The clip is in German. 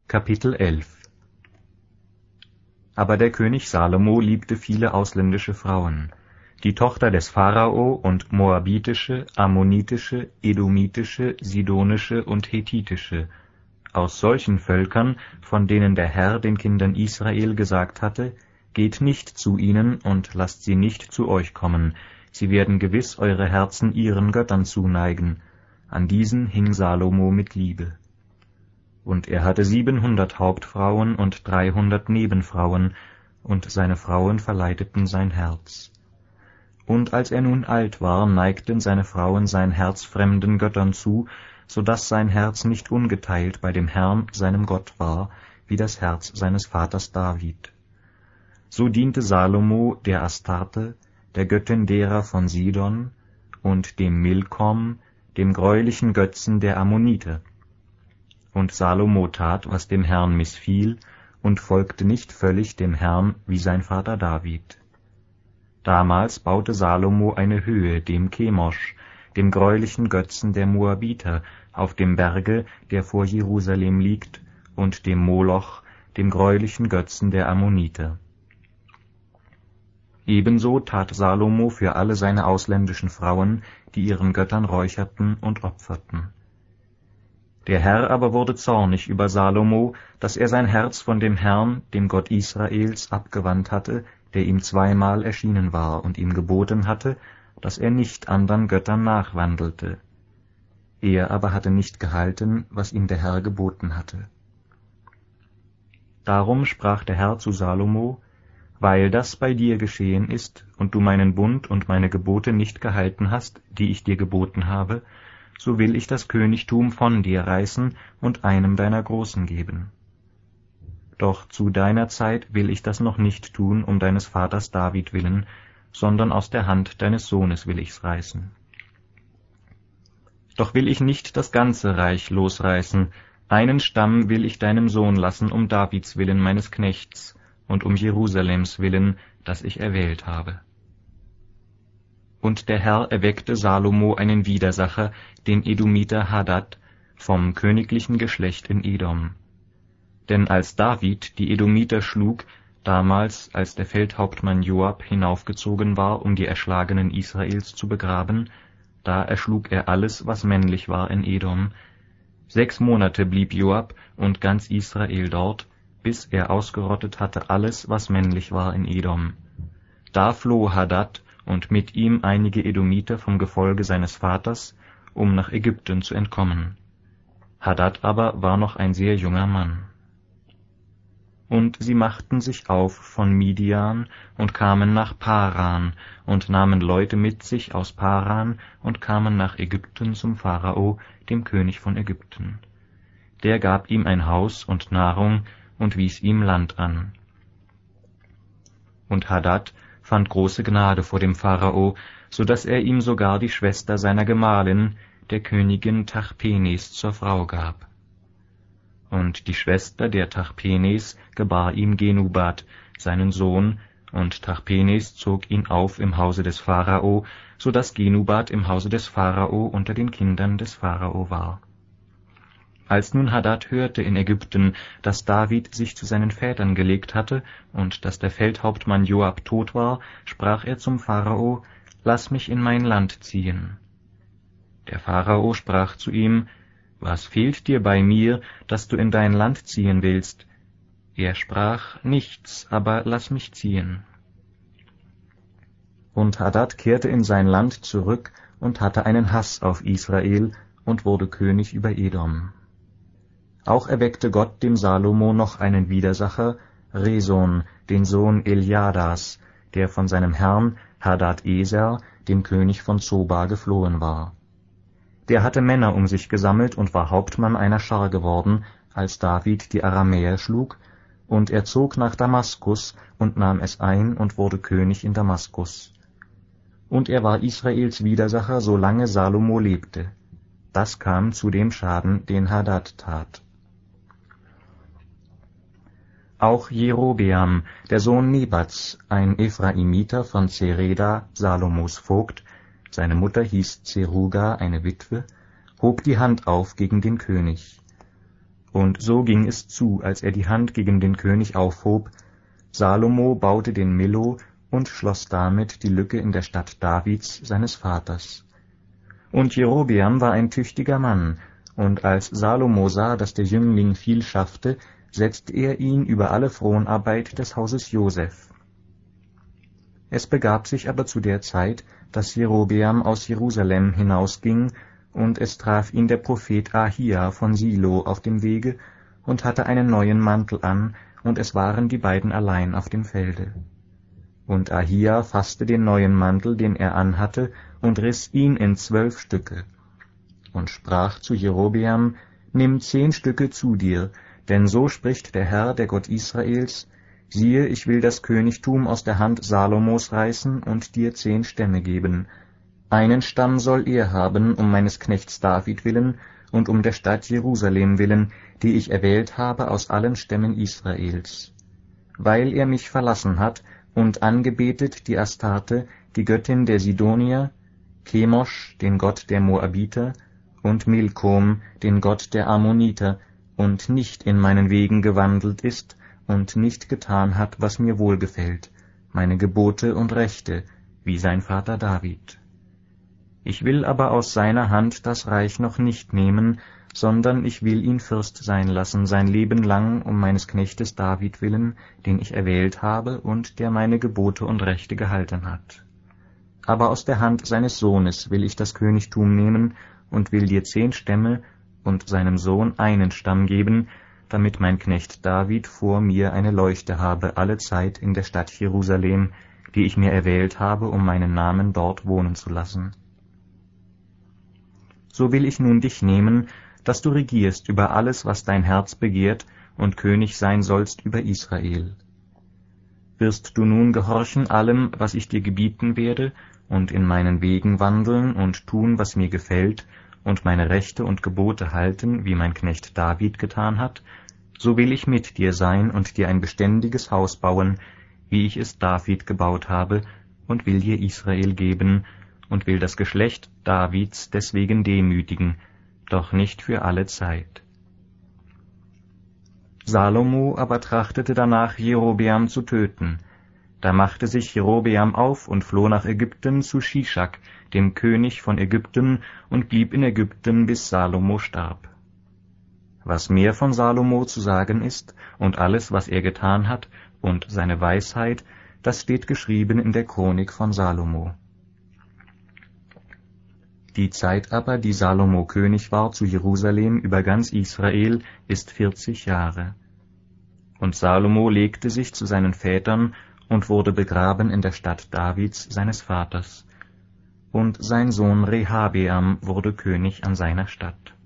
Kapitel 11. Aber der König Salomo liebte viele ausländische Frauen, die Tochter des Pharao und moabitische, ammonitische, edomitische, sidonische und hethitische, aus solchen Völkern, von denen der Herr den Kindern Israel gesagt hatte, geht nicht zu ihnen und lasst sie nicht zu euch kommen, sie werden gewiss eure Herzen ihren Göttern zuneigen. An diesen hing Salomo mit Liebe. Und er hatte 700 Hauptfrauen und 300 Nebenfrauen, und seine Frauen verleiteten sein Herz. Und als er nun alt war, neigten seine Frauen sein Herz fremden Göttern zu, so daß sein Herz nicht ungeteilt bei dem Herrn, seinem Gott, war, wie das Herz seines Vaters David. So diente Salomo der Astarte, der Göttin derer von Sidon, und dem Milkom, dem greulichen Götzen der Ammoniter. Und Salomo tat, was dem Herrn missfiel, und folgte nicht völlig dem Herrn wie sein Vater David. Damals baute Salomo eine Höhe dem Chemosh, dem greulichen Götzen der Moabiter, auf dem Berge, der vor Jerusalem liegt, und dem Moloch, dem greulichen Götzen der Ammoniter. Ebenso tat Salomo für alle seine ausländischen Frauen, die ihren Göttern räucherten und opferten. Der Herr aber wurde zornig über Salomo, dass er sein Herz von dem Herrn, dem Gott Israels, abgewandt hatte, der ihm zweimal erschienen war und ihm geboten hatte, dass er nicht andern Göttern nachwandelte. Er aber hatte nicht gehalten, was ihm der Herr geboten hatte. Darum sprach der Herr zu Salomo: Weil das bei dir geschehen ist und du meinen Bund und meine Gebote nicht gehalten hast, die ich dir geboten habe, so will ich das Königtum von dir reißen und einem deiner Großen geben. Doch zu deiner Zeit will ich das noch nicht tun, um deines Vaters David willen, sondern aus der Hand deines Sohnes will ich's reißen. Doch will ich nicht das ganze Reich losreißen, einen Stamm will ich deinem Sohn lassen, um Davids willen meines Knechts und um Jerusalems willen, das ich erwählt habe. Und der Herr erweckte Salomo einen Widersacher, den Edomiter Hadad, vom königlichen Geschlecht in Edom. Denn als David die Edomiter schlug, damals, als der Feldhauptmann Joab hinaufgezogen war, um die Erschlagenen Israels zu begraben, da erschlug er alles, was männlich war in Edom. 6 Monate blieb Joab und ganz Israel dort, bis er ausgerottet hatte alles, was männlich war in Edom. Da floh Hadad und mit ihm einige Edomiter vom Gefolge seines Vaters, um nach Ägypten zu entkommen. Hadad aber war noch ein sehr junger Mann. Und sie machten sich auf von Midian und kamen nach Paran und nahmen Leute mit sich aus Paran und kamen nach Ägypten zum Pharao, dem König von Ägypten. Der gab ihm ein Haus und Nahrung und wies ihm Land an. Und Hadad fand große Gnade vor dem Pharao, so daß er ihm sogar die Schwester seiner Gemahlin, der Königin Tachpenes, zur Frau gab. Und die Schwester der Tachpenes gebar ihm Genubat, seinen Sohn, und Tachpenes zog ihn auf im Hause des Pharao, so daß Genubat im Hause des Pharao unter den Kindern des Pharao war. Als nun Hadad hörte in Ägypten, dass David sich zu seinen Vätern gelegt hatte und dass der Feldhauptmann Joab tot war, sprach er zum Pharao: Lass mich in mein Land ziehen. Der Pharao sprach zu ihm: Was fehlt dir bei mir, dass du in dein Land ziehen willst? Er sprach: Nichts, aber lass mich ziehen. Und Hadad kehrte in sein Land zurück und hatte einen Hass auf Israel und wurde König über Edom. Auch erweckte Gott dem Salomo noch einen Widersacher, Reson, den Sohn Eliadas, der von seinem Herrn Hadad-Eser, dem König von Zoba, geflohen war. Der hatte Männer um sich gesammelt und war Hauptmann einer Schar geworden, als David die Aramäer schlug, und er zog nach Damaskus und nahm es ein und wurde König in Damaskus. Und er war Israels Widersacher, solange Salomo lebte. Das kam zu dem Schaden, den Hadad tat. Auch Jerobeam, der Sohn Nebats, ein Ephraimiter von Zereda, Salomos Vogt, seine Mutter hieß Zeruga, eine Witwe, hob die Hand auf gegen den König. Und so ging es zu, als er die Hand gegen den König aufhob. Salomo baute den Millo und schloss damit die Lücke in der Stadt Davids, seines Vaters. Und Jerobeam war ein tüchtiger Mann, und als Salomo sah, dass der Jüngling viel schaffte, setzte er ihn über alle Fronarbeit des Hauses Joseph. Es begab sich aber zu der Zeit, dass Jerobeam aus Jerusalem hinausging, und es traf ihn der Prophet Ahia von Silo auf dem Wege und hatte einen neuen Mantel an, und es waren die beiden allein auf dem Felde. Und Ahia fasste den neuen Mantel, den er anhatte, und riss ihn in 12 Stücke, und sprach zu Jerobeam: Nimm 10 Stücke zu dir, denn so spricht der Herr, der Gott Israels: Siehe, ich will das Königtum aus der Hand Salomos reißen und dir 10 Stämme geben. Einen Stamm soll er haben, um meines Knechts David willen und um der Stadt Jerusalem willen, die ich erwählt habe aus allen Stämmen Israels. Weil er mich verlassen hat und angebetet die Astarte, die Göttin der Sidonier, Chemosh, den Gott der Moabiter, und Milkom, den Gott der Ammoniter, und nicht in meinen Wegen gewandelt ist und nicht getan hat, was mir wohlgefällt, meine Gebote und Rechte, wie sein Vater David. Ich will aber aus seiner Hand das Reich noch nicht nehmen, sondern ich will ihn Fürst sein lassen, sein Leben lang, um meines Knechtes David willen, den ich erwählt habe und der meine Gebote und Rechte gehalten hat. Aber aus der Hand seines Sohnes will ich das Königtum nehmen und will dir 10 Stämme und seinem Sohn einen Stamm geben, damit mein Knecht David vor mir eine Leuchte habe alle Zeit in der Stadt Jerusalem, die ich mir erwählt habe, um meinen Namen dort wohnen zu lassen. So will ich nun dich nehmen, dass du regierst über alles, was dein Herz begehrt, und König sein sollst über Israel. Wirst du nun gehorchen allem, was ich dir gebieten werde, und in meinen Wegen wandeln und tun, was mir gefällt, und meine Rechte und Gebote halten, wie mein Knecht David getan hat, so will ich mit dir sein und dir ein beständiges Haus bauen, wie ich es David gebaut habe, und will dir Israel geben, und will das Geschlecht Davids deswegen demütigen, doch nicht für alle Zeit. Salomo aber trachtete danach, Jerobeam zu töten. Da machte sich Jerobeam auf und floh nach Ägypten zu Shischak, dem König von Ägypten, und blieb in Ägypten, bis Salomo starb. Was mehr von Salomo zu sagen ist, und alles, was er getan hat, und seine Weisheit, das steht geschrieben in der Chronik von Salomo. Die Zeit aber, die Salomo König war zu Jerusalem über ganz Israel, ist 40 Jahre. Und Salomo legte sich zu seinen Vätern und wurde begraben in der Stadt Davids, seines Vaters. Und sein Sohn Rehabeam wurde König an seiner Stadt.